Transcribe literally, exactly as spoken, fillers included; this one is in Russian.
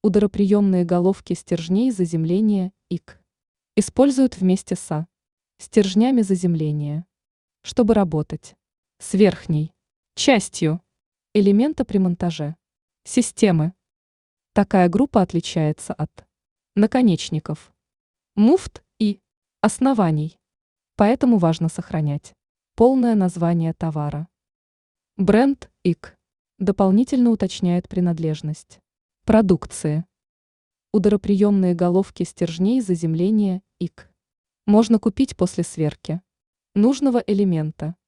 Удароприемные головки стержней заземления ИК используют вместе со стержнями заземления, чтобы работать с верхней частью элемента при монтаже системы. Такая группа отличается от наконечников, муфт и оснований, поэтому важно сохранять полное название товара. Бренд ИК дополнительно уточняет принадлежность продукции. Удароприемные головки стержней заземления ИК можно купить после сверки нужного элемента